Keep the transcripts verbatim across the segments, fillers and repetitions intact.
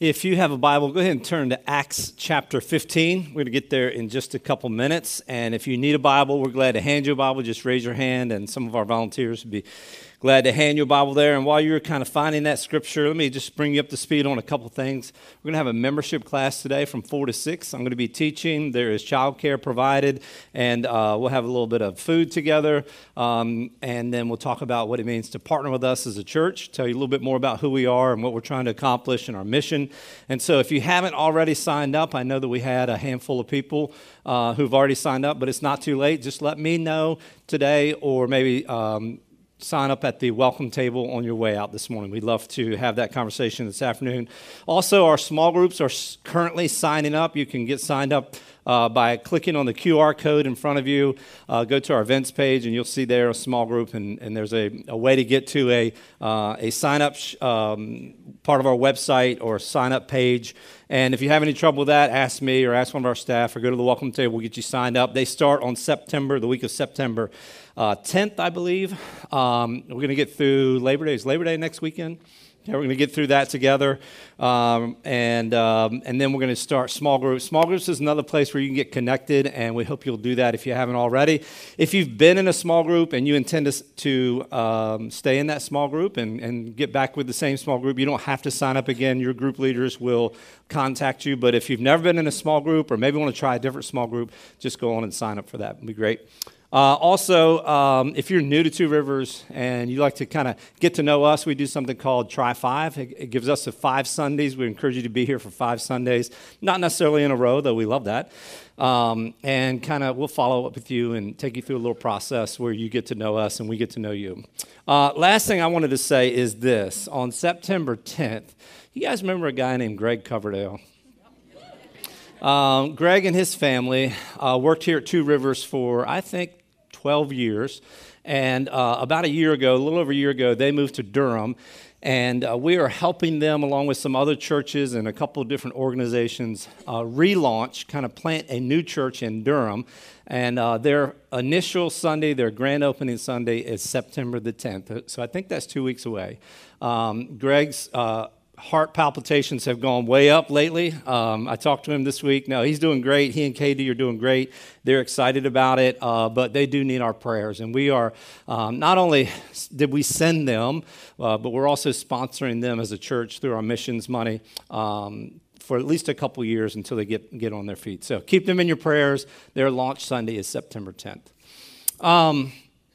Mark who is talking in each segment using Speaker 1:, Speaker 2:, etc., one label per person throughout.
Speaker 1: If you have a Bible, go ahead and turn to Acts chapter fifteen. We're going to get there in just a couple minutes. And if you need a Bible, we're glad to hand you a Bible. Just raise your hand, and some of our volunteers would be glad to hand you a Bible there. And while you're kind of finding that scripture, let me just bring you up to speed on a couple things. We're going to have a membership class today from four to six. I'm going to be teaching. There is childcare provided, and uh, we'll have a little bit of food together. Um, and then we'll talk about what it means to partner with us as a church, tell you a little bit more about who we are and what we're trying to accomplish and our mission. And so if you haven't already signed up, I know that we had a handful of people uh, who've already signed up, but it's not too late. Just let me know today, or maybe um, sign up at the welcome table on your way out this morning. We'd love to have that conversation this afternoon. Also, our small groups are currently signing up. You can get signed up uh, by clicking on the Q R code in front of you. Uh, go to our events page, and you'll see there a small group, and, and there's a, a way to get to a, uh, a sign-up sh- um, part of our website or sign-up page. And if you have any trouble with that, ask me or ask one of our staff, or go to the welcome table. We'll get you signed up. They start on September, the week of September uh, tenth, I believe. Um, we're going to get through Labor Day. Is Labor Day next weekend? Yeah, we're going to get through that together, um, and um, and then we're going to start small groups. Small groups is another place where you can get connected, and we hope you'll do that if you haven't already. If you've been in a small group and you intend to, to um, stay in that small group and, and get back with the same small group, you don't have to sign up again. Your group leaders will contact you. But if you've never been in a small group, or maybe want to try a different small group, just go on and sign up for that. It'd be great. Uh, also, um, if you're new to Two Rivers and you like to kind of get to know us, we do something called Try Five. It, it gives us a five Sundays. We encourage you to be here for five Sundays, not necessarily in a row, though we love that. Um, and kind of we'll follow up with you and take you through a little process where you get to know us and we get to know you. Uh, last thing I wanted to say is this. On September tenth, you guys remember a guy named Greg Coverdale? Um, Greg and his family uh, worked here at Two Rivers for, I think, twelve years. And uh, about a year ago, a little over a year ago, they moved to Durham. And uh, we are helping them, along with some other churches and a couple of different organizations, uh, relaunch, kind of plant a new church in Durham. And uh, their initial Sunday, their grand opening Sunday, is September the tenth. So I think that's two weeks away. Um, Greg's Uh, heart palpitations have gone way up lately. Um, I talked to him this week. No, he's doing great. He and Katie are doing great. They're excited about it, uh, but they do need our prayers. And we are, um, not only did we send them, uh, but we're also sponsoring them as a church through our missions money um, for at least a couple years until they get, get on their feet. So keep them in your prayers. Their launch Sunday is September tenth. Um,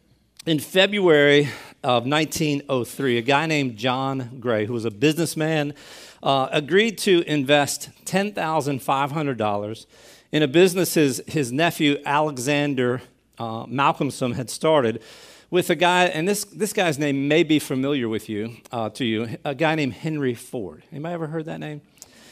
Speaker 1: In February of nineteen oh three, a guy named John Gray, who was a businessman, uh, agreed to invest ten thousand five hundred dollars in a business his, his nephew, Alexander uh, Malcolmson, had started with a guy, and this, this guy's name may be familiar with you, uh, to you, a guy named Henry Ford. Anybody ever heard that name?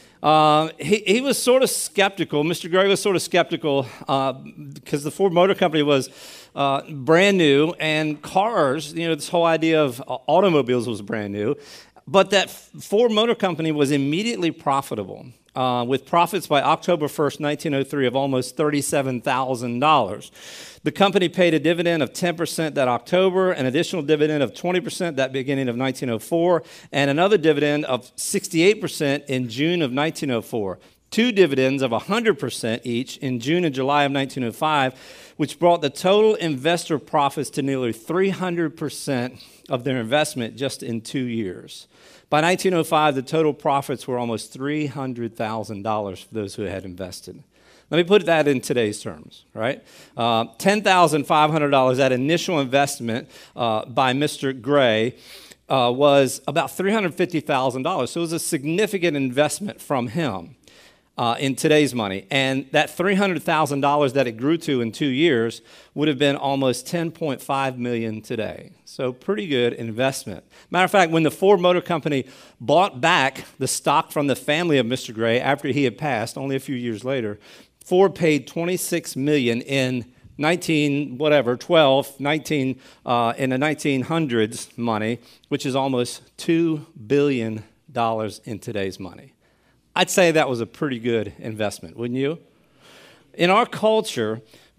Speaker 1: Uh, he, he was sort of skeptical. Mister Gray was sort of skeptical uh, because the Ford Motor Company was uh, brand new, and cars, you know, this whole idea of uh, automobiles was brand new. But that Ford Motor Company was immediately profitable, uh, with profits by October first, nineteen oh three of almost thirty-seven thousand dollars. The company paid a dividend of ten percent that October, an additional dividend of twenty percent that beginning of nineteen oh four, and another dividend of sixty-eight percent in June of nineteen oh four. Two dividends of one hundred percent each in June and July of nineteen oh five, which brought the total investor profits to nearly three hundred percent of their investment just in two years. By nineteen oh five, the total profits were almost three hundred thousand dollars for those who had invested. Let me put that in today's terms, right? Uh, ten thousand five hundred dollars, that initial investment uh, by Mister Gray uh, was about three hundred fifty thousand dollars. So it was a significant investment from him uh, in today's money. And that three hundred thousand dollars that it grew to in two years would have been almost ten point five million dollars today. So pretty good investment. Matter of fact, when the Ford Motor Company bought back the stock from the family of Mister Gray after he had passed, only a few years later, Ford paid twenty-six million dollars in nineteen whatever twelve, nineteen uh, in the nineteen hundreds money, which is almost two billion dollars in today's money. I'd say that was a pretty good investment, wouldn't you? In our culture,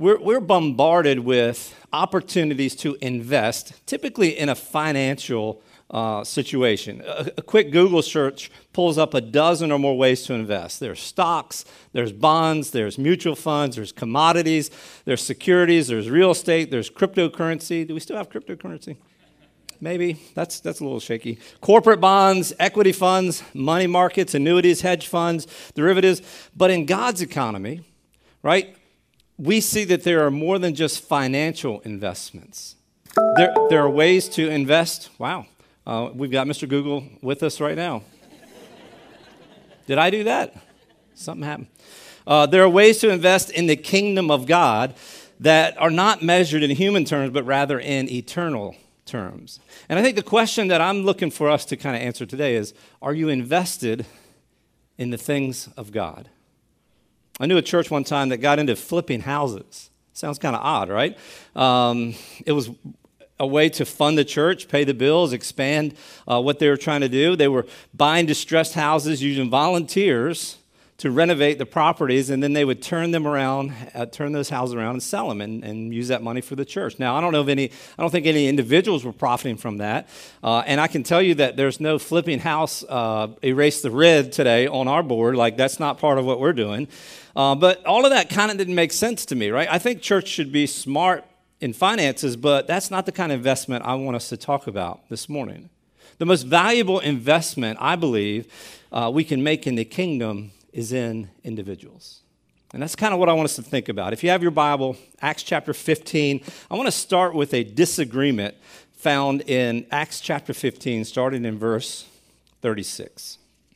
Speaker 1: we're, we're bombarded with opportunities to invest, typically in a financial uh, situation. A, a quick Google search pulls up a dozen or more ways to invest. There's stocks, there's bonds, there's mutual funds, there's commodities, there's securities, there's real estate, there's cryptocurrency. Do we still have cryptocurrency? Maybe. That's that's a little shaky. Corporate bonds, equity funds, money markets, annuities, hedge funds, derivatives. But in God's economy, right, we see that there are more than just financial investments. There, there are ways to invest. Wow. Uh, we've got Mister Google with us right now. Did I do that? Something happened. Uh, there are ways to invest in the kingdom of God that are not measured in human terms, but rather in eternal terms. And I think the question that I'm looking for us to kind of answer today is, are you invested in the things of God? I knew a church one time that got into flipping houses. Sounds kind of odd, right? Um, it was a way to fund the church, pay the bills, expand uh, what they were trying to do. They were buying distressed houses, using volunteers to renovate the properties, and then they would turn them around, uh, turn those houses around and sell them and, and use that money for the church. Now, I don't know if any, I don't think any individuals were profiting from that. Uh, and I can tell you that there's no flipping house, uh, erase the red today on our board. Like, that's not part of what we're doing. Uh, but all of that kind of didn't make sense to me, right? I think church should be smart in finances, but that's not the kind of investment I want us to talk about this morning. The most valuable investment, I believe, uh, we can make in the kingdom is in individuals. And that's kind of what I want us to think about. If you have your Bible, Acts chapter fifteen, I want to start with a disagreement found in Acts chapter fifteen, starting in verse thirty-six.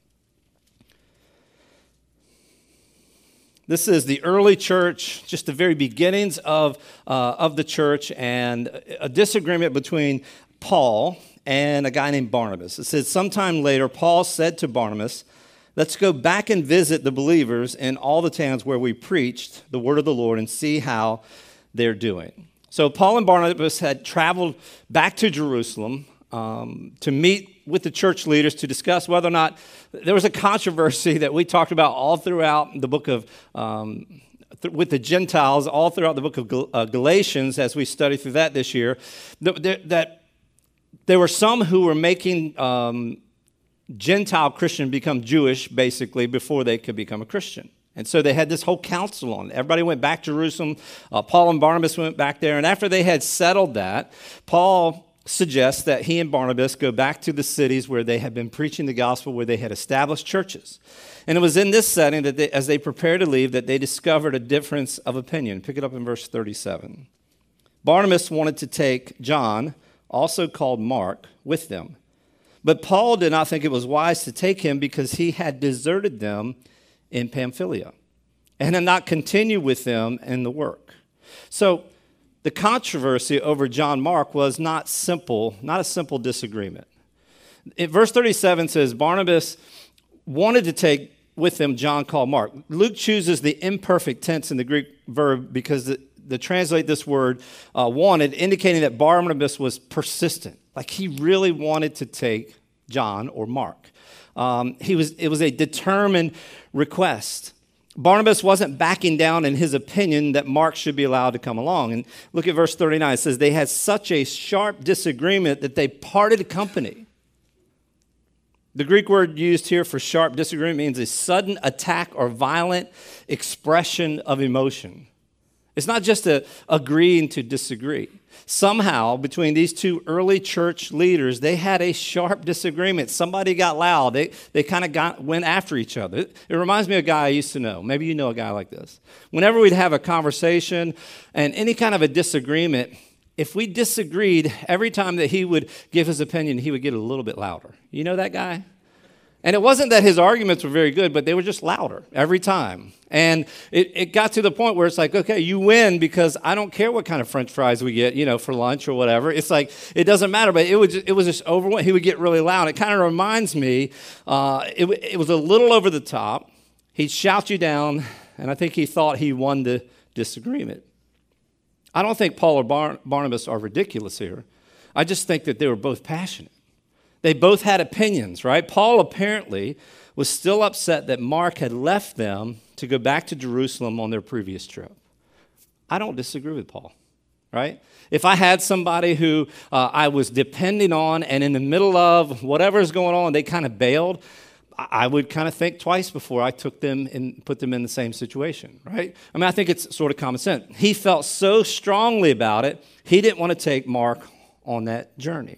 Speaker 1: This is the early church, just the very beginnings of, uh, of the church, and a disagreement between Paul and a guy named Barnabas. It says, sometime later, Paul said to Barnabas, let's go back and visit the believers in all the towns where we preached the word of the Lord and see how they're doing. So Paul and Barnabas had traveled back to Jerusalem um, to meet with the church leaders to discuss whether or not there was a controversy that we talked about all throughout the book of, um, th- with the Gentiles, all throughout the book of Gal- uh, Galatians as we study through that this year, th- th- that there were some who were making um, Gentile Christian become Jewish, basically, before they could become a Christian. And so they had this whole council on it. Everybody went back to Jerusalem. Uh, Paul and Barnabas went back there. And after they had settled that, Paul suggests that he and Barnabas go back to the cities where they had been preaching the gospel, where they had established churches. And it was in this setting that they, as they prepared to leave, that they discovered a difference of opinion. Pick it up in verse thirty-seven. Barnabas wanted to take John, also called Mark, with them. But Paul did not think it was wise to take him because he had deserted them in Pamphylia and had not continued with them in the work. So the controversy over John Mark was not simple, not a simple disagreement. In verse thirty-seven says, Barnabas wanted to take with him John called Mark. Luke chooses the imperfect tense in the Greek verb because the, the translate this word uh, wanted, indicating that Barnabas was persistent. Like he really wanted to take John or Mark. Um, he was. It was a determined request. Barnabas wasn't backing down in his opinion that Mark should be allowed to come along. And look at verse thirty-nine. It says, they had such a sharp disagreement that they parted company. The Greek word used here for sharp disagreement means a sudden attack or violent expression of emotion. It's not just a agreeing to disagree. Somehow, between these two early church leaders, they had a sharp disagreement. Somebody got loud. They they kind of got went after each other. It, it reminds me of a guy I used to know. Maybe you know a guy like this. Whenever we'd have a conversation and any kind of a disagreement, if we disagreed, every time that he would give his opinion, he would get a little bit louder. You know that guy? And it wasn't that his arguments were very good, but they were just louder every time. And it, it got to the point where it's like, okay, you win because I don't care what kind of French fries we get, you know, for lunch or whatever. It's like, it doesn't matter, but it, would just, it was just overwhelming. He would get really loud. It kind of reminds me, uh, it, it was a little over the top. He'd shout you down, and I think he thought he won the disagreement. I don't think Paul or Bar- Barnabas are ridiculous here. I just think that they were both passionate. They both had opinions, right? Paul apparently was still upset that Mark had left them to go back to Jerusalem on their previous trip. I don't disagree with Paul, right? If I had somebody who uh, I was depending on and in the middle of whatever's going on, they kind of bailed, I would kind of think twice before I took them and put them in the same situation, right? I mean, I think it's sort of common sense. He felt so strongly about it, he didn't want to take Mark on that journey.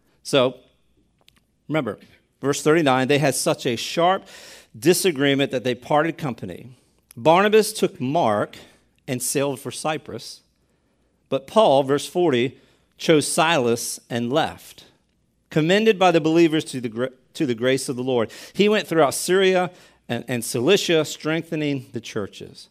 Speaker 1: So, remember, verse thirty-nine, they had such a sharp disagreement that they parted company. Barnabas took Mark and sailed for Cyprus, but Paul, verse forty, chose Silas and left. Commended by the believers to the, to the grace of the Lord, he went throughout Syria and, and Cilicia, strengthening the churches.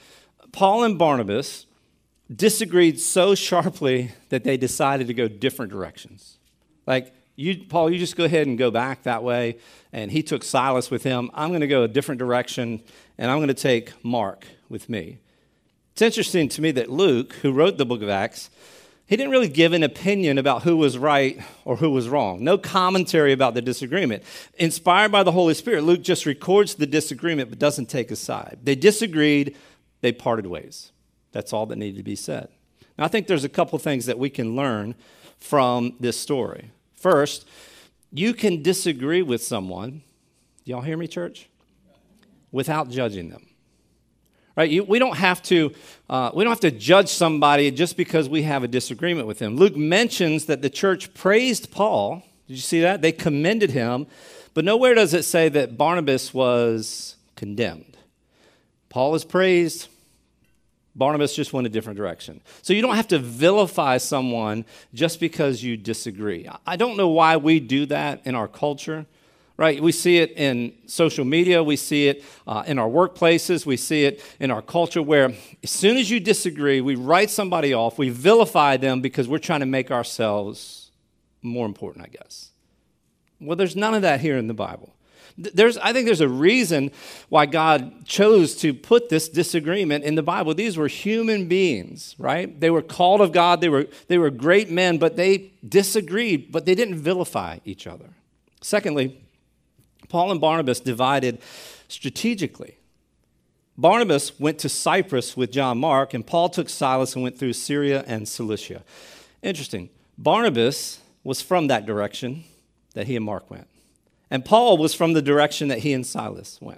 Speaker 1: Paul and Barnabas disagreed so sharply that they decided to go different directions. Like, you, Paul, you just go ahead and go back that way, and he took Silas with him. I'm going to go a different direction, and I'm going to take Mark with me. It's interesting to me that Luke, who wrote the book of Acts, he didn't really give an opinion about who was right or who was wrong. No commentary about the disagreement. Inspired by the Holy Spirit, Luke just records the disagreement but doesn't take a side. They disagreed, they parted ways. That's all that needed to be said. Now, I think there's a couple things that we can learn from this story. First, you can disagree with someone, y'all hear me, church? Without judging them. Right? You, we don't have to uh, we don't have to judge somebody just because we have a disagreement with them. Luke mentions that the church praised Paul. Did you see that? They commended him, but nowhere does it say that Barnabas was condemned. Paul is praised. Barnabas just went a different direction. So you don't have to vilify someone just because you disagree. I don't know why we do that in our culture. Right, we see it in social media, we see it uh, in our workplaces, we see it in our culture where as soon as you disagree, we write somebody off, we vilify them because we're trying to make ourselves more important, I guess. Well, there's none of that here in the Bible. There's, I think there's a reason why God chose to put this disagreement in the Bible. These were human beings, right? They were called of God, they were, they were great men, but they disagreed, but they didn't vilify each other. Secondly, Paul and Barnabas divided strategically. Barnabas went to Cyprus with John Mark, and Paul took Silas and went through Syria and Cilicia. Interesting. Barnabas was from that direction that he and Mark went. And Paul was from the direction that he and Silas went.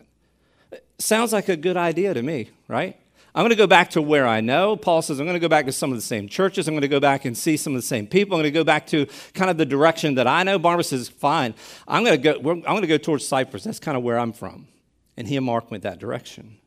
Speaker 1: Sounds like a good idea to me, right? I'm going to go back to where I know. Paul says, I'm going to go back to some of the same churches. I'm going to go back and see some of the same people. I'm going to go back to kind of the direction that I know. Barnabas says, fine. I'm going to go, I'm going to go towards Cyprus. That's kind of where I'm from. And he and Mark went that direction.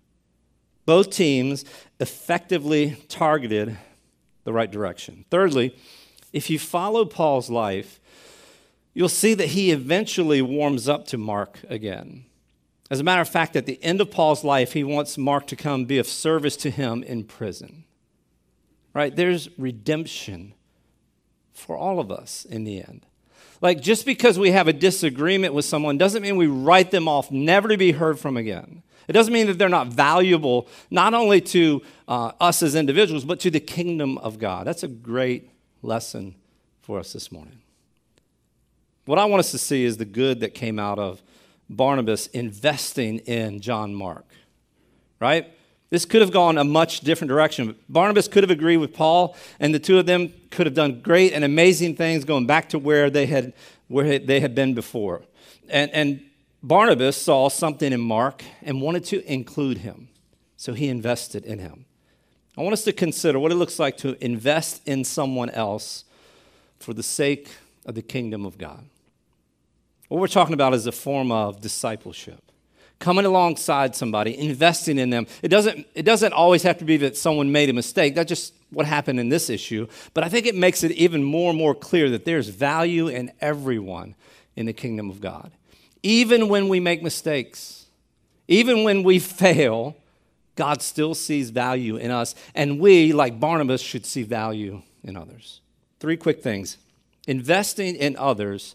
Speaker 1: Both teams effectively targeted the right direction. Thirdly, if you follow Paul's life, you'll see that he eventually warms up to Mark again. As a matter of fact, at the end of Paul's life, he wants Mark to come be of service to him in prison. Right? There's redemption for all of us in the end. Like, just because we have a disagreement with someone doesn't mean we write them off, never to be heard from again. It doesn't mean that they're not valuable, not only to uh, us as individuals, but to the kingdom of God. That's a great lesson for us this morning. What I want us to see is the good that came out of Barnabas investing in John Mark, right? This could have gone a much different direction. Barnabas could have agreed with Paul, and the two of them could have done great and amazing things going back to where they had where they had been before. And, and Barnabas saw something in Mark and wanted to include him, so he invested in him. I want us to consider what it looks like to invest in someone else for the sake of the kingdom of God. What we're talking about is a form of discipleship. Coming alongside somebody, investing in them. It doesn't, it doesn't always have to be that someone made a mistake. That's just what happened in this issue. But I think it makes it even more and more clear that there's value in everyone in the kingdom of God. Even when we make mistakes, even when we fail, God still sees value in us. And we, like Barnabas, should see value in others. Three quick things. Investing in others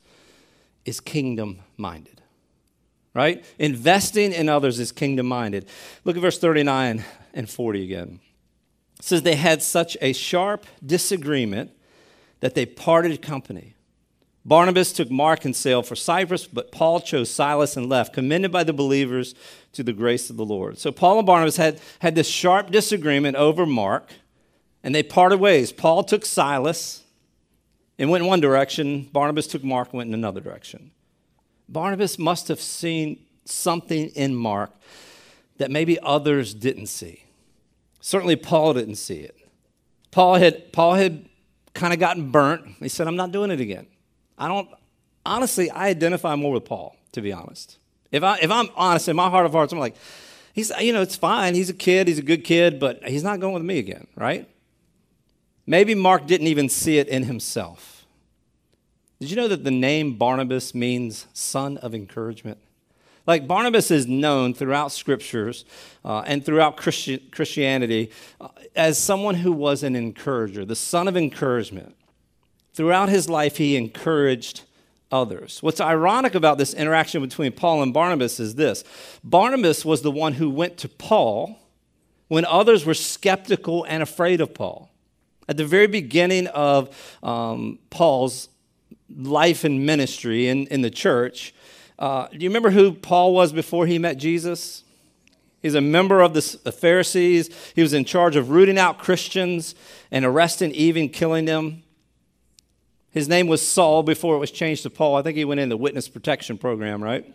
Speaker 1: is kingdom-minded, right? Investing in others is kingdom-minded. Look at verse thirty-nine and forty again. It says, they had such a sharp disagreement that they parted company. Barnabas took Mark and sailed for Cyprus, but Paul chose Silas and left, commended by the believers to the grace of the Lord. So Paul and Barnabas had, had this sharp disagreement over Mark. and they parted ways. Paul took Silas and went in one direction. Barnabas took Mark and went in another direction. Barnabas must have seen something in Mark that maybe others didn't see. Certainly Paul didn't see it. Paul had, Paul had kind of gotten burnt. He said, I'm not doing it again. I don't, honestly, I identify more with Paul, to be honest. If, I, if I'm honest, in my heart of hearts, I'm like, he's, you know, it's fine. He's a kid. He's a good kid, but he's not going with me again, right? Maybe Mark didn't even see it in himself. Did you know that the name Barnabas means son of encouragement? Like Barnabas is known throughout scriptures uh, and throughout Christi- Christianity uh, as someone who was an encourager, the son of encouragement. Throughout his life, he encouraged others. What's ironic about this interaction between Paul and Barnabas is this. Barnabas was the one who went to Paul when others were skeptical and afraid of Paul. At the very beginning of um, Paul's life and ministry in, in the church, uh, do you remember who Paul was before he met Jesus? He's a member of the Pharisees. He was in charge of rooting out Christians and arresting, even killing them. His name was Saul before it was changed to Paul. I think he went in the witness protection program, right?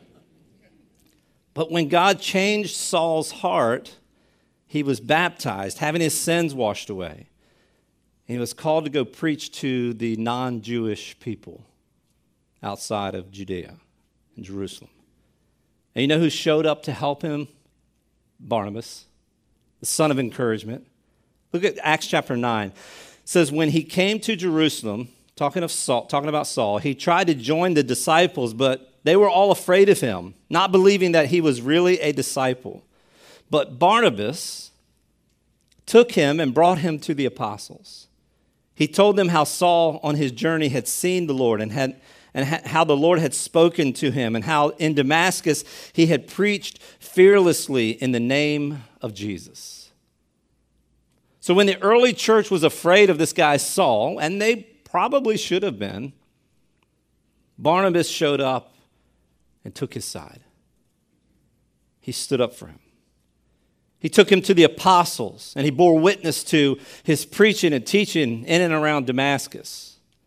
Speaker 1: But when God changed Saul's heart, he was baptized, having his sins washed away. And he was called to go preach to the non-Jewish people outside of Judea and Jerusalem. And you know who showed up to help him? Barnabas, the son of encouragement. Look at Acts chapter nine. It says, when he came to Jerusalem, talking of Saul, talking about Saul, he tried to join the disciples, but they were all afraid of him, not believing that he was really a disciple. But Barnabas took him and brought him to the apostles. He told them how Saul on his journey had seen the Lord and had and ha- how the Lord had spoken to him and how in Damascus he had preached fearlessly in the name of Jesus. So when the early church was afraid of this guy Saul, and they probably should have been, Barnabas showed up and took his side. He stood up for him. He took him to the apostles, and he bore witness to his preaching and teaching in and around Damascus.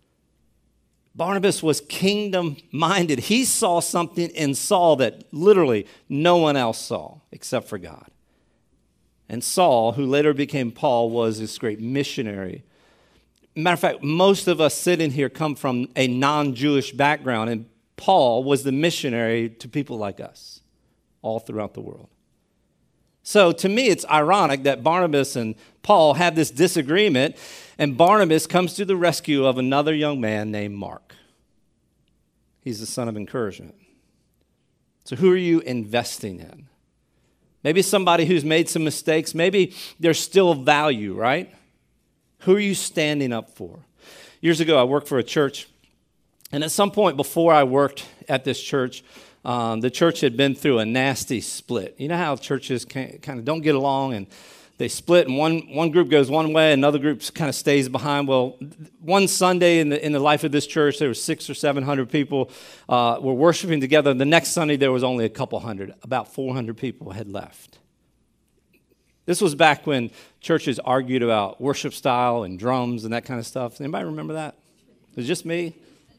Speaker 1: Barnabas was kingdom-minded. He saw something in Saul that literally no one else saw except for God. And Saul, who later became Paul, was this great missionary. Matter of fact, most of us sitting here come from a non-Jewish background, and Paul was the missionary to people like us all throughout the world. So to me, it's ironic that Barnabas and Paul have this disagreement, and Barnabas comes to the rescue of another young man named Mark. He's the son of encouragement. So who are you investing in? Maybe somebody who's made some mistakes. Maybe there's still value, right? Who are you standing up for? Years ago, I worked for a church, and at some point before I worked at this church, Um, the church had been through a nasty split. You know how churches kind of don't get along and they split, and one, one group goes one way, another group kind of stays behind. Well, one Sunday in the in the life of this church, there were six or seven hundred people uh, were worshiping together. The next Sunday, there was only a couple hundred. About four hundred people had left. This was back when churches argued about worship style and drums and that kind of stuff. Anybody remember that? It was just me.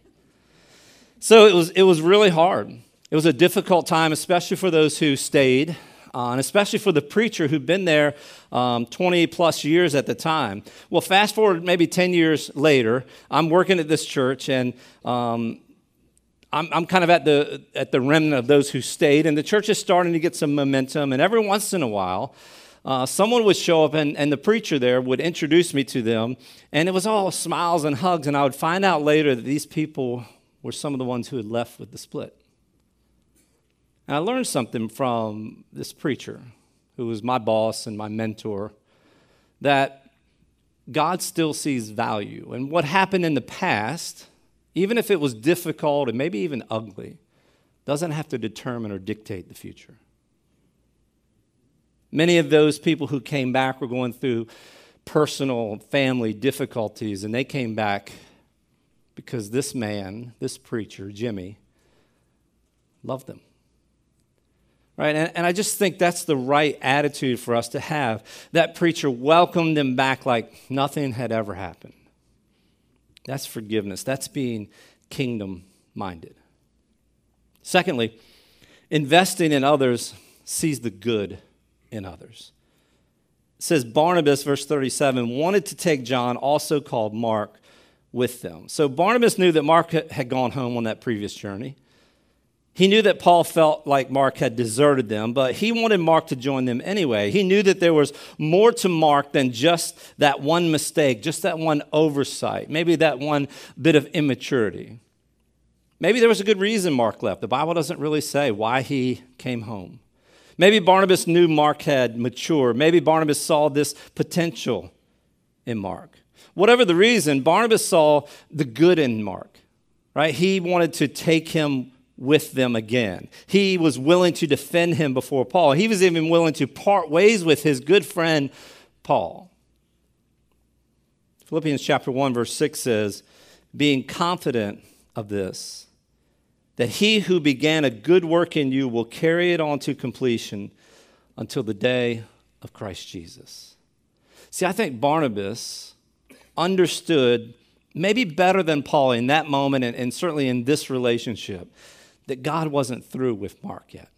Speaker 1: So it was it was really hard. It was a difficult time, especially for those who stayed, uh, and especially for the preacher who'd been there um, twenty plus years at the time. Well, fast forward maybe ten years later, I'm working at this church, and um, I'm, I'm kind of at the at the remnant of those who stayed, and the church is starting to get some momentum, and every once in a while, uh, someone would show up, and, and the preacher there would introduce me to them, and it was all smiles and hugs, and I would find out later that these people were some of the ones who had left with the split. And I learned something from this preacher, who was my boss and my mentor, that God still sees value. And what happened in the past, even if it was difficult and maybe even ugly, doesn't have to determine or dictate the future. Many of those people who came back were going through personal family difficulties, and they came back because this man, this preacher, Jimmy, loved them. right? And, and I just think that's the right attitude for us to have. That preacher welcomed them back like nothing had ever happened. That's forgiveness. That's being kingdom-minded. Secondly, investing in others sees the good in others. It says Barnabas, verse thirty-seven, wanted to take John, also called Mark, with them. So Barnabas knew that Mark had gone home on that previous journey. He knew that Paul felt like Mark had deserted them, but he wanted Mark to join them anyway. He knew that there was more to Mark than just that one mistake, just that one oversight, maybe that one bit of immaturity. Maybe there was a good reason Mark left. The Bible doesn't really say why he came home. Maybe Barnabas knew Mark had matured. Maybe Barnabas saw this potential in Mark. Whatever the reason, Barnabas saw the good in Mark, right? He wanted to take him with them again. He was willing to defend him before Paul. He was even willing to part ways with his good friend, Paul. Philippians chapter one, verse six says, being confident of this, that he who began a good work in you will carry it on to completion until the day of Christ Jesus. See, I think Barnabas understood, maybe better than Paul in that moment, and, and certainly in this relationship, that God wasn't through with Mark yet.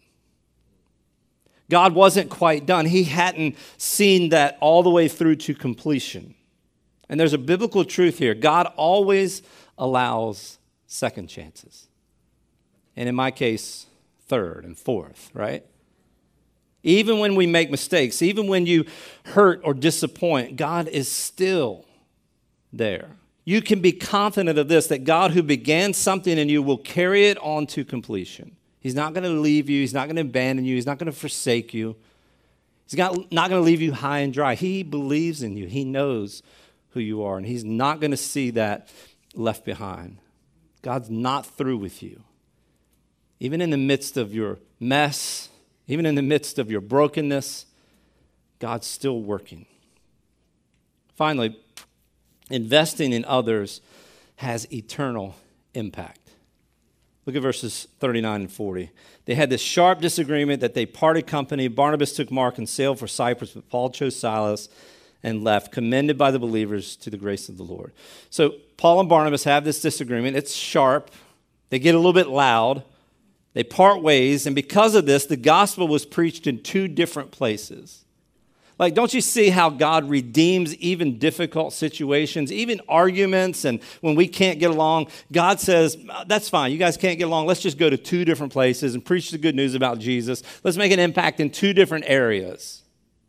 Speaker 1: God wasn't quite done. He hadn't seen that all the way through to completion. And there's a biblical truth here. God always allows second chances. And in my case, third and fourth, right? Even when we make mistakes, even when you hurt or disappoint, God is still there. You can be confident of this, that God who began something in you will carry it on to completion. He's not going to leave you. He's not going to abandon you. He's not going to forsake you. He's not, not going to leave you high and dry. He believes in you. He knows who you are, and he's not going to see that left behind. God's not through with you. Even in the midst of your mess, even in the midst of your brokenness, God's still working. Finally, investing in others has eternal impact. Look at verses thirty-nine and forty. They had this sharp disagreement that they parted company. Barnabas took Mark and sailed for Cyprus, but Paul chose Silas and left, commended by the believers to the grace of the Lord. So Paul and Barnabas have this disagreement. It's sharp. They get a little bit loud. They part ways, and because of this, the gospel was preached in two different places. Like, don't you see how God redeems even difficult situations, even arguments, and when we can't get along, God says, that's fine, you guys can't get along, let's just go to two different places and preach the good news about Jesus. Let's make an impact in two different areas.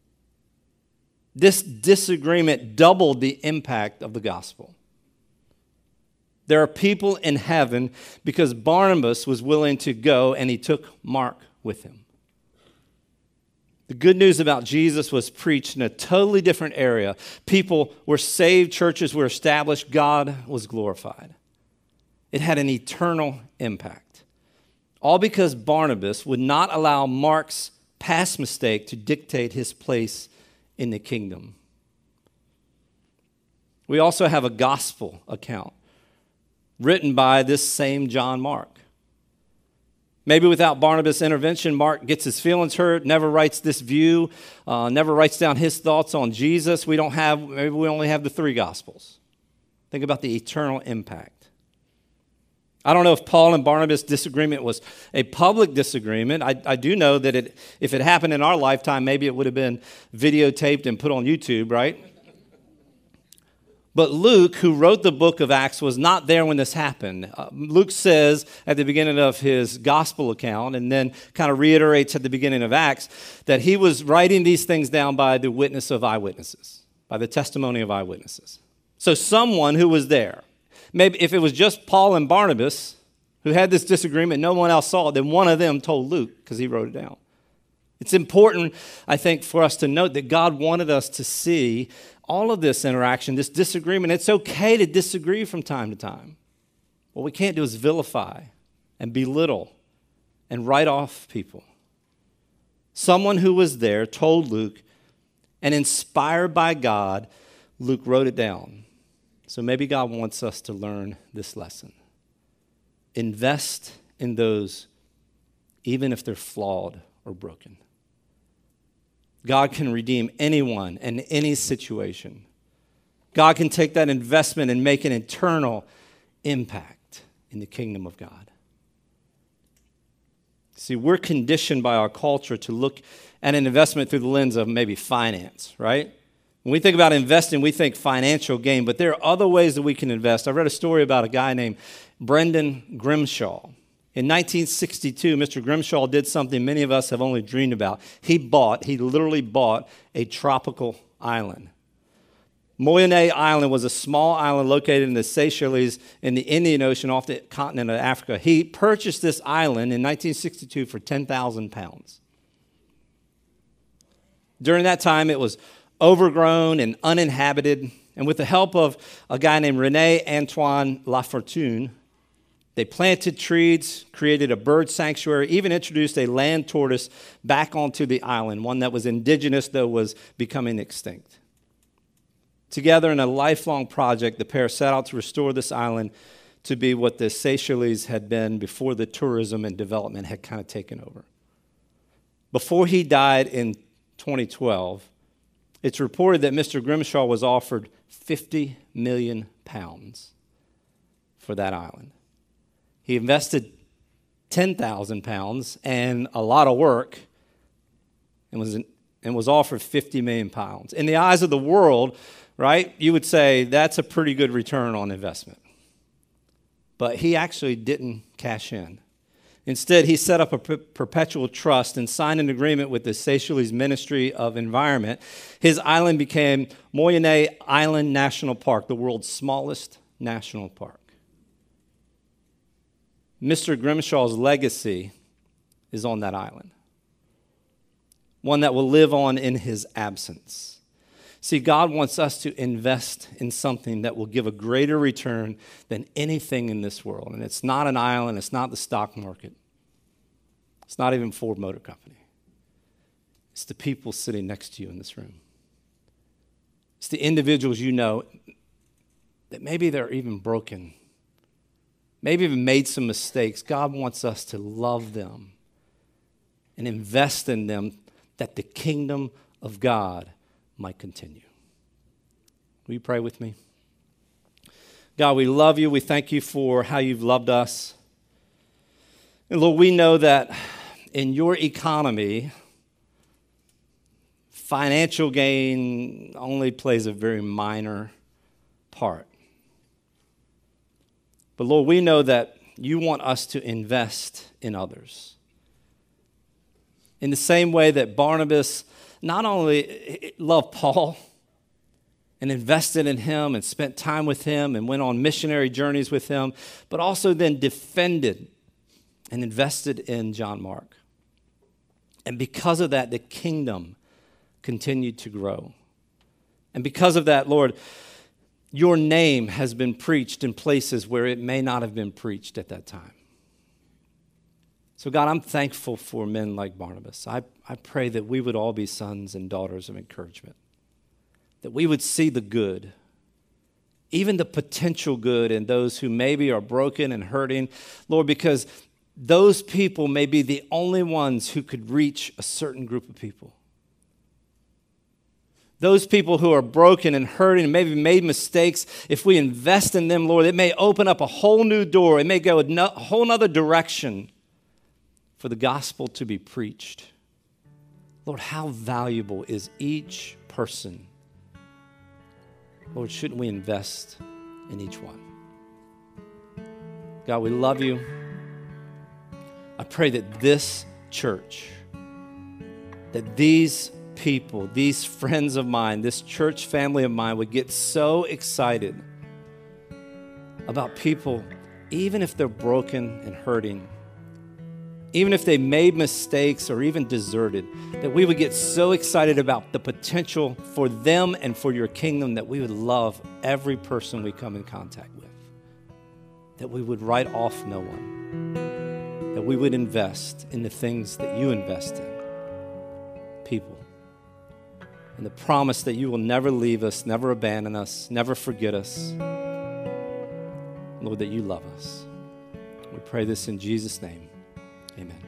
Speaker 1: This disagreement doubled the impact of the gospel. There are people in heaven because Barnabas was willing to go and he took Mark with him. The good news about Jesus was preached in a totally different area. People were saved, churches were established, God was glorified. It had an eternal impact. All because Barnabas would not allow Mark's past mistake to dictate his place in the kingdom. We also have a gospel account written by this same John Mark. Maybe without Barnabas' intervention, Mark gets his feelings hurt, never writes this view, uh, never writes down his thoughts on Jesus. We don't have, maybe we only have the three Gospels. Think about the eternal impact. I don't know if Paul and Barnabas' disagreement was a public disagreement. I, I do know that it, if it happened in our lifetime, maybe it would have been videotaped and put on YouTube, right? But Luke, who wrote the book of Acts, was not there when this happened. Uh, Luke says at the beginning of his gospel account, and then kind of reiterates at the beginning of Acts, that he was writing these things down by the witness of eyewitnesses, by the testimony of eyewitnesses. So someone who was there, maybe if it was just Paul and Barnabas who had this disagreement, no one else saw it, then one of them told Luke because he wrote it down. It's important, I think, for us to note that God wanted us to see all of this interaction, this disagreement. It's okay to disagree from time to time. What we can't do is vilify and belittle and write off people. Someone who was there told Luke, and inspired by God, Luke wrote it down. So maybe God wants us to learn this lesson. Invest in those, even if they're flawed or broken. God can redeem anyone and any situation. God can take that investment and make an eternal impact in the kingdom of God. See, we're conditioned by our culture to look at an investment through the lens of maybe finance, right? When we think about investing, we think financial gain, but there are other ways that we can invest. I read a story about a guy named Brendan Grimshaw. In nineteen sixty-two, Mister Grimshaw did something many of us have only dreamed about. He bought, he literally bought a tropical island. Moyane Island was a small island located in the Seychelles in the Indian Ocean off the continent of Africa. He purchased this island in nineteen sixty-two for ten thousand pounds. During that time, it was overgrown and uninhabited, and with the help of a guy named Rene Antoine Lafortune, they planted trees, created a bird sanctuary, even introduced a land tortoise back onto the island, one that was indigenous, though was becoming extinct. Together in a lifelong project, the pair set out to restore this island to be what the Seychelles had been before the tourism and development had kind of taken over. Before he died in twenty twelve, it's reported that Mister Grimshaw was offered fifty million pounds for that island. He invested ten thousand pounds and a lot of work and was, and was offered fifty million pounds. In the eyes of the world, right, you would say that's a pretty good return on investment. But he actually didn't cash in. Instead, he set up a per- perpetual trust and signed an agreement with the Seychelles Ministry of Environment. His island became Moyane Island National Park, the world's smallest national park. Mister Grimshaw's legacy is on that island, one that will live on in his absence. See, God wants us to invest in something that will give a greater return than anything in this world. And it's not an island, it's not the stock market. It's not even Ford Motor Company. It's the people sitting next to you in this room. It's the individuals you know that maybe they're even broken, maybe even made some mistakes. God wants us to love them and invest in them that the kingdom of God might continue. Will you pray with me? God, we love you. We thank you for how you've loved us. And Lord, we know that in your economy, financial gain only plays a very minor part. But Lord, we know that you want us to invest in others. In the same way that Barnabas not only loved Paul and invested in him and spent time with him and went on missionary journeys with him, but also then defended and invested in John Mark. And because of that, the kingdom continued to grow. And because of that, Lord, your name has been preached in places where it may not have been preached at that time. So God, I'm thankful for men like Barnabas. I, I pray that we would all be sons and daughters of encouragement, that we would see the good, even the potential good in those who maybe are broken and hurting, Lord, because those people may be the only ones who could reach a certain group of people. Those people who are broken and hurting and maybe made mistakes, if we invest in them, Lord, it may open up a whole new door. It may go a whole other direction for the gospel to be preached. Lord, how valuable is each person? Lord, shouldn't we invest in each one? God, we love you. I pray that this church, that these people, these friends of mine, this church family of mine would get so excited about people, even if they're broken and hurting, even if they made mistakes or even deserted, that we would get so excited about the potential for them and for your kingdom that we would love every person we come in contact with, that we would write off no one, that we would invest in the things that you invest in, people, and the promise that you will never leave us, never abandon us, never forget us. Lord, that you love us. We pray this in Jesus' name. Amen.